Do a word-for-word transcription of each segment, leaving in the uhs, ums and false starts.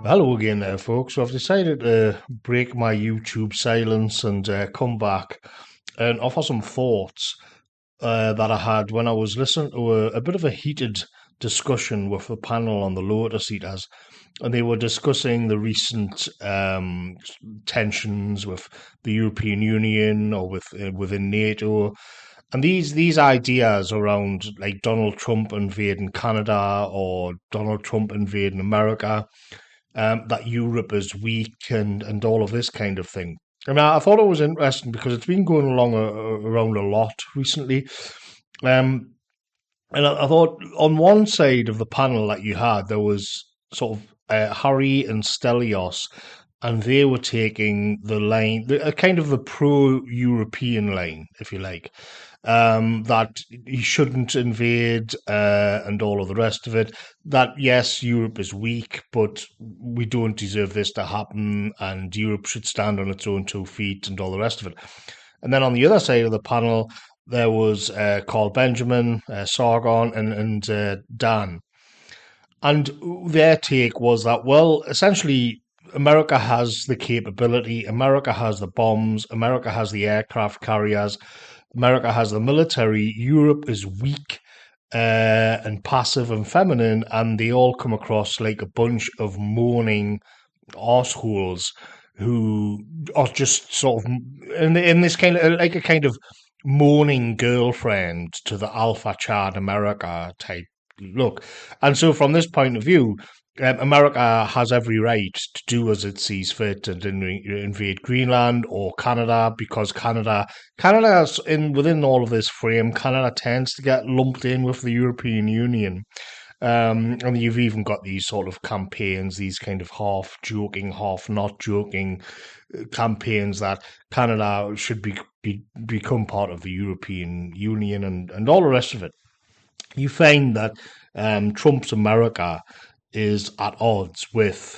Hello again, there, folks. So I've decided to break my YouTube silence and uh, come back and offer some thoughts uh, that I had when I was listening to a, a bit of a heated discussion with the panel on the Lotus Eaters, and they were discussing the recent um, tensions with the European Union or with uh, within NATO, and these these ideas around like Donald Trump invading Canada or Donald Trump invading America, um, that Europe is weak and, and all of this kind of thing. I mean, I thought it was interesting because it's been going along a, around a lot recently. Um, and I, I thought on one side of the panel that you had, there was sort of uh, Harry and Stelios, and they were taking the line, the, uh, kind of the pro-European line, if you like, um, that he shouldn't invade uh, and all of the rest of it. That, yes, Europe is weak, but we don't deserve this to happen, and Europe should stand on its own two feet and all the rest of it. And then on the other side of the panel, there was uh, Carl Benjamin, uh, Sargon, and, and uh, Dan. And their take was that, well, essentially, America has the capability, America has the bombs, America has the aircraft carriers, America has the military. Europe is weak uh, and passive and feminine, and they all come across like a bunch of moaning arseholes who are just sort of in, in this kind of like a kind of moaning girlfriend to the Alpha Chad America type look. And so, from this point of view, um, America has every right to do as it sees fit and in, invade Greenland or Canada, because Canada, Canada's in within all of this frame. Canada tends to get lumped in with the European Union. Um, and you've even got these sort of campaigns, these kind of half joking, half not joking uh, campaigns that Canada should be, be become part of the European Union and, and all the rest of it. You find that um, Trump's America is at odds with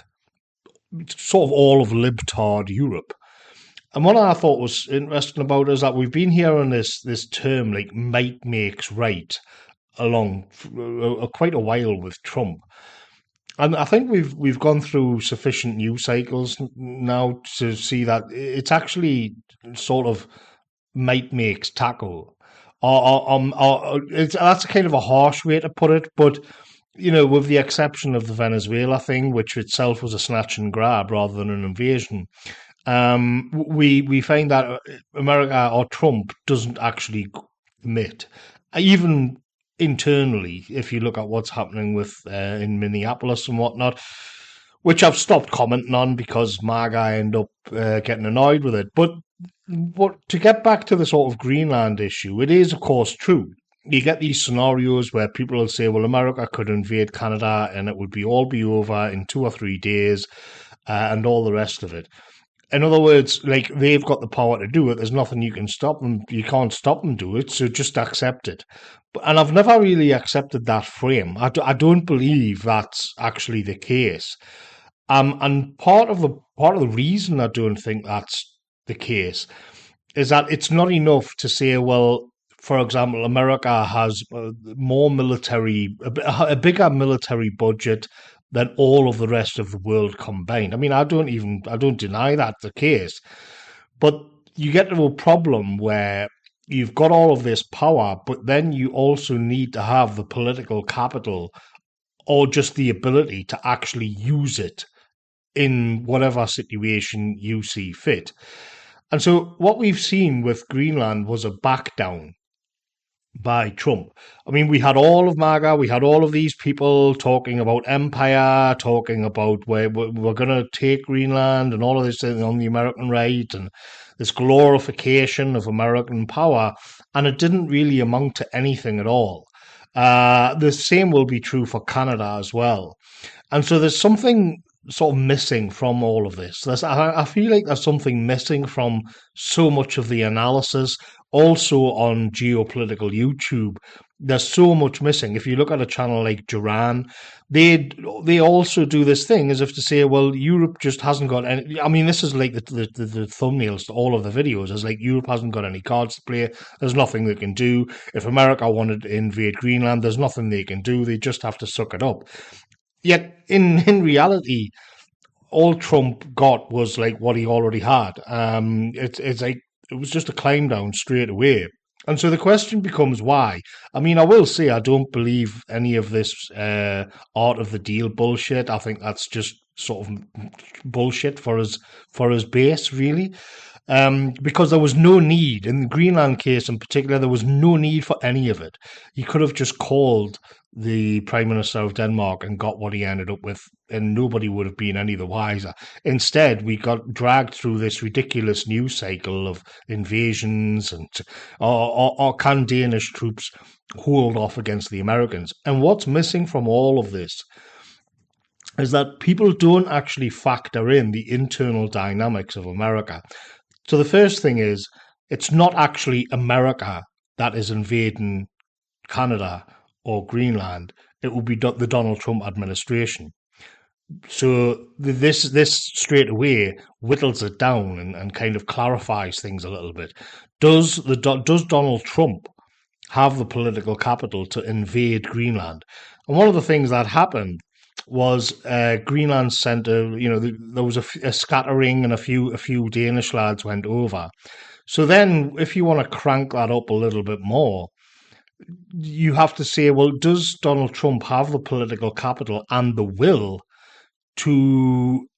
sort of all of libtard Europe. And what I thought was interesting about it is that we've been hearing this this term like might makes right along for uh, quite a while with Trump. And I think we've we've gone through sufficient news cycles now to see that it's actually sort of might makes tackle. Or, or, um, or it's, that's kind of a harsh way to put it, but you know, with the exception of the Venezuela thing, which itself was a snatch and grab rather than an invasion, um, we we find that America or Trump doesn't actually commit, even internally. If you look at what's happening with uh, in Minneapolis and whatnot, which I've stopped commenting on because MAGA end up uh, getting annoyed with it. But but to get back to the sort of Greenland issue, it is of course true. You get these scenarios where people will say, well, America could invade Canada and it would be all be over in two or three days uh, and all the rest of it. In other words, like they've got the power to do it. There's nothing you can stop them. You can't stop them do it. So just accept it. But, and I've never really accepted that frame. I, do, I don't believe that's actually the case. Um, and part of the part of the reason I don't think that's the case is that it's not enough to say, well, for example, America has uh, more military, a, a bigger military budget than all of the rest of the world combined. I mean, I don't even, I don't deny that's the case, but you get to a problem where you've got all of this power, but then you also need to have the political capital or just the ability to actually use it in whatever situation you see fit. And so what we've seen with Greenland was a back down by Trump. I mean, we had all of MAGA, we had all of these people talking about empire, talking about where we're going to take Greenland and all of this on the American right and this glorification of American power, and it didn't really amount to anything at all. Uh, the same will be true for Canada as well. And so there's something sort of missing from all of this. There's, I, I feel like there's something missing from so much of the analysis. Also on geopolitical YouTube, there's so much missing. If you look at a channel like Duran, they they also do this thing as if to say, well, Europe just hasn't got any. I mean, this is like the the, the, the thumbnails to all of the videos. It's like Europe hasn't got any cards to play. There's nothing they can do. If America wanted to invade Greenland, there's nothing they can do. They just have to suck it up. Yet, in, in reality, all Trump got was like what he already had. Um, it's it's like it was just a climb down straight away. And so the question becomes why. I mean, I will say I don't believe any of this uh, art of the deal bullshit. I think that's just sort of bullshit for his for his base, really. Um, because there was no need in the Greenland case in particular. There was no need for any of it. He could have just called the Prime Minister of Denmark and got what he ended up with, and nobody would have been any the wiser. Instead, we got dragged through this ridiculous news cycle of invasions and or, or, or can Danish troops hold off against the Americans? And what's missing from all of this is that people don't actually factor in the internal dynamics of America. So the first thing is, it's not actually America that is invading Canada or Greenland. It will be the Donald Trump administration. So this this straight away whittles it down and, and kind of clarifies things a little bit. Does the does Donald Trump have the political capital to invade Greenland? And one of the things that happened was uh, Greenland sent a, you know, there was a, a scattering and a few a few Danish lads went over. So then if you want to crank that up a little bit more, you have to say, well, does Donald Trump have the political capital and the will to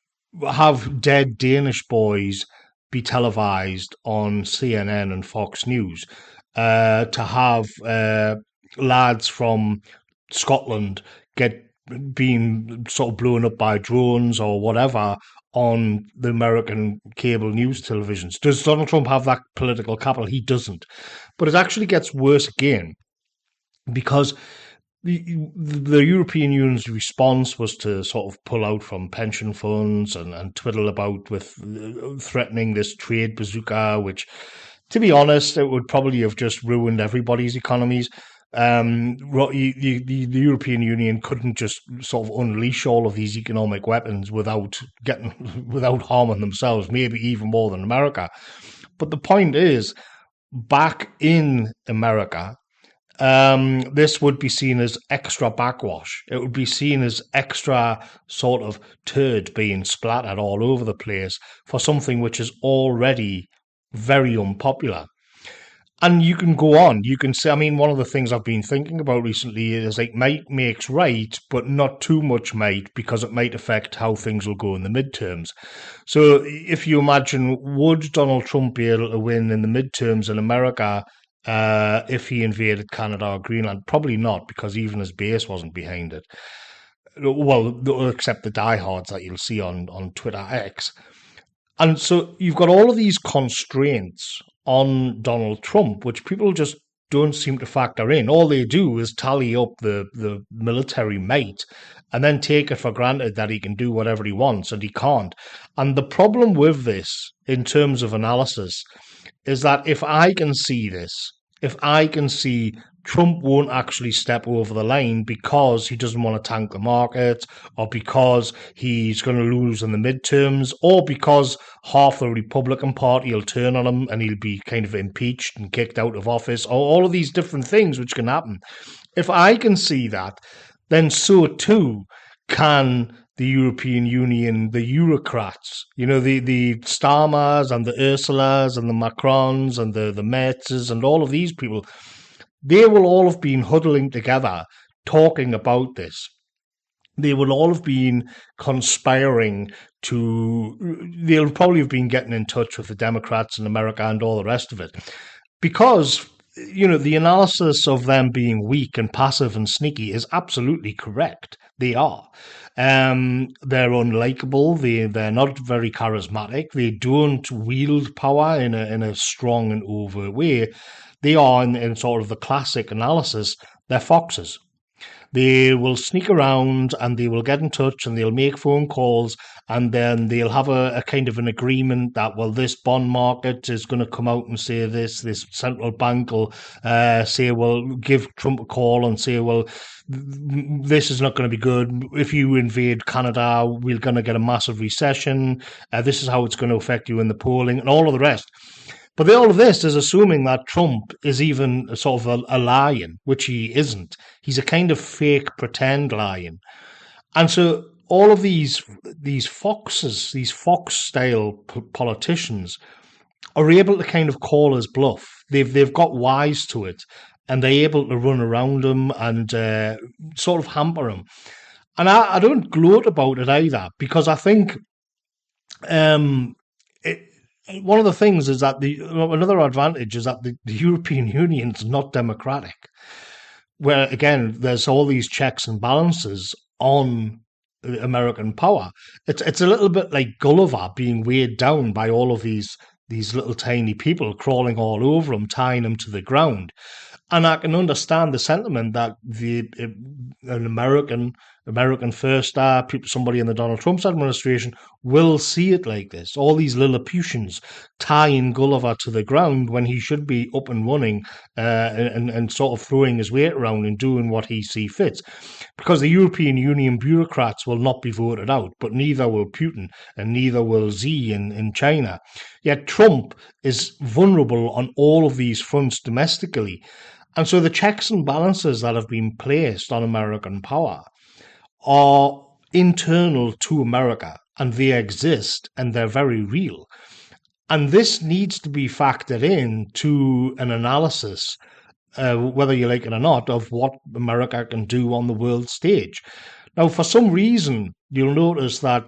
have dead Danish boys be televised on C N N and Fox News, uh, to have uh, lads from Scotland get being sort of blown up by drones or whatever on the American cable news televisions? Does Donald Trump have that political capital? He doesn't. But it actually gets worse again, because the, the European Union's response was to sort of pull out from pension funds and, and twiddle about with threatening this trade bazooka, which, to be honest, it would probably have just ruined everybody's economies. Um, the, the, the European Union couldn't just sort of unleash all of these economic weapons without getting without harming themselves, maybe even more than America. But the point is, back in America, um, this would be seen as extra backwash. It would be seen as extra sort of turd being splattered all over the place for something which is already very unpopular. And you can go on. You can say, I mean, one of the things I've been thinking about recently is like might makes right, but not too much might, because it might affect how things will go in the midterms. So if you imagine, would Donald Trump be able to win in the midterms in America uh, if he invaded Canada or Greenland? Probably not, because even his base wasn't behind it. Well, except the diehards that you'll see on, on Twitter X. And so you've got all of these constraints on Donald Trump, which people just don't seem to factor in. All they do is tally up the, the military might and then take it for granted that he can do whatever he wants, and he can't. And the problem with this, in terms of analysis, is that if I can see this, if I can see Trump won't actually step over the line because he doesn't want to tank the market, or because he's going to lose in the midterms, or because half the Republican Party will turn on him and he'll be kind of impeached and kicked out of office, or all of these different things which can happen. If I can see that, then so too can the European Union, the Eurocrats, you know, the, the Starmers and the Ursulas and the Macrons and the, the Merzes and all of these people. They will all have been huddling together, talking about this. They will all have been conspiring to, they'll probably have been getting in touch with the Democrats in America and all the rest of it. Because, you know, the analysis of them being weak and passive and sneaky is absolutely correct. They are. Um, they're unlikable. They, they're not very charismatic. They don't wield power in a, in a strong and overt way. They are, in, in sort of the classic analysis, they're foxes. They will sneak around and they will get in touch and they'll make phone calls, and then they'll have a, a kind of an agreement that, well, this bond market is going to come out and say this, this central bank will uh, say, well, give Trump a call and say, well, this is not going to be good. If you invade Canada, we're going to get a massive recession. Uh, this is how it's going to affect you in the polling and all of the rest. But all of this is assuming that Trump is even sort of a, a lion, which he isn't. He's a kind of fake pretend lion. And so all of these these foxes, these fox-style p- politicians, are able to kind of call his bluff. They've they've got wise to it, and they're able to run around him and uh, sort of hamper him. And I, I don't gloat about it either, because I think um, it, one of the things is that the another advantage is that the, the European Union is not democratic, where again there's all these checks and balances on American power. It's it's a little bit like Gulliver being weighed down by all of these these little tiny people crawling all over him, tying him to the ground. And I can understand the sentiment that the an American American first star, somebody in the Donald Trump's administration, will see it like this. All these Lilliputians tying Gulliver to the ground when he should be up and running uh, and, and sort of throwing his weight around and doing what he sees fit. Because the European Union bureaucrats will not be voted out, but neither will Putin and neither will Xi in, in China. Yet Trump is vulnerable on all of these fronts domestically. And so the checks and balances that have been placed on American power are internal to America, and they exist, and they're very real. And this needs to be factored in to an analysis, uh, whether you like it or not, of what America can do on the world stage. Now, for some reason, you'll notice that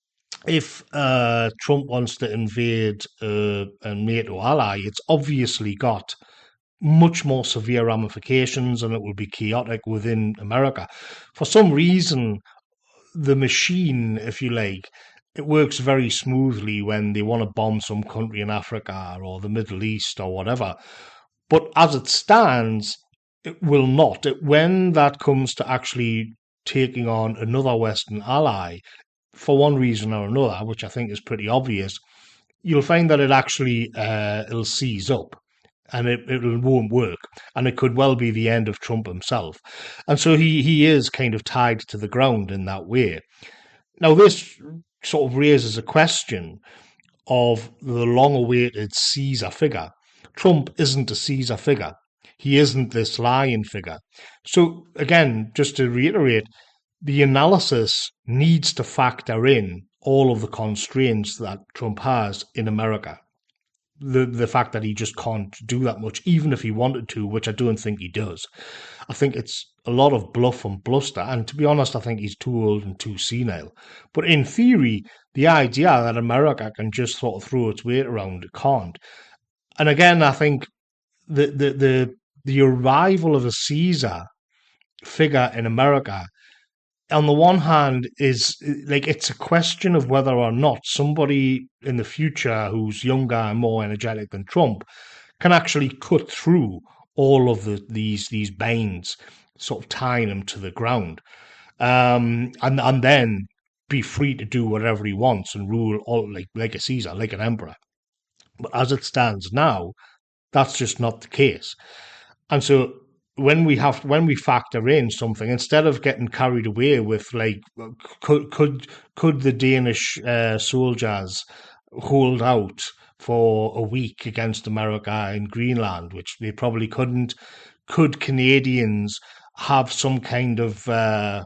if uh, Trump wants to invade uh, a NATO ally, it's obviously got much more severe ramifications, and it will be chaotic within America. For some reason, the machine, if you like, it works very smoothly when they want to bomb some country in Africa or the Middle East or whatever. But as it stands, it will not. It, when that comes to actually taking on another Western ally, for one reason or another, which I think is pretty obvious, you'll find that it actually uh, it'll seize up. And it, it won't work. And it could well be the end of Trump himself. And so he, he is kind of tied to the ground in that way. Now, this sort of raises a question of the long-awaited Caesar figure. Trump isn't a Caesar figure. He isn't this lion figure. So, again, just to reiterate, the analysis needs to factor in all of the constraints that Trump has in America. The the fact that he just can't do that much, even if he wanted to, which I don't think he does. I think it's a lot of bluff and bluster, and to be honest, I think he's too old and too senile. But in theory, the idea that America can just sort of throw its weight around, it can't. And again, I think the the the, the arrival of a Caesar figure in America, on the one hand, is like it's a question of whether or not somebody in the future who's younger and more energetic than Trump can actually cut through all of the these these binds, sort of tying them to the ground, um, and and then be free to do whatever he wants and rule all like like a Caesar, like an emperor. But as it stands now, that's just not the case, and so when we have when we factor in something, instead of getting carried away with like could could could the Danish uh, soldiers hold out for a week against America in Greenland, which they probably couldn't? Could Canadians have some kind of uh,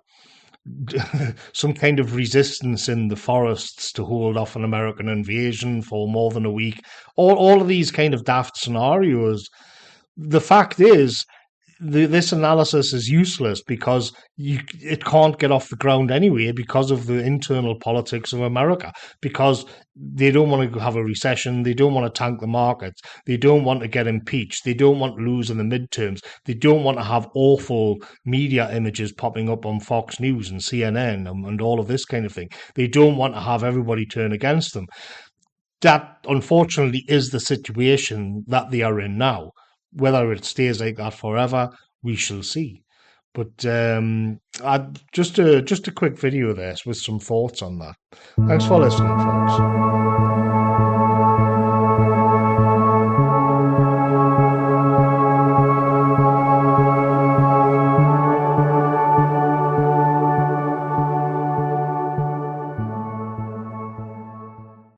some kind of resistance in the forests to hold off an American invasion for more than a week? All all of these kind of daft scenarios. The fact is, The, this analysis is useless because you, it can't get off the ground anyway because of the internal politics of America, because they don't want to have a recession, they don't want to tank the markets, they don't want to get impeached, they don't want to lose in the midterms, they don't want to have awful media images popping up on Fox News and C N N and, and all of this kind of thing. They don't want to have everybody turn against them. That, unfortunately, is the situation that they are in now. Whether it stays like that forever, we shall see. But um, I, just a just a quick video of this with some thoughts on that. Thanks for listening, folks.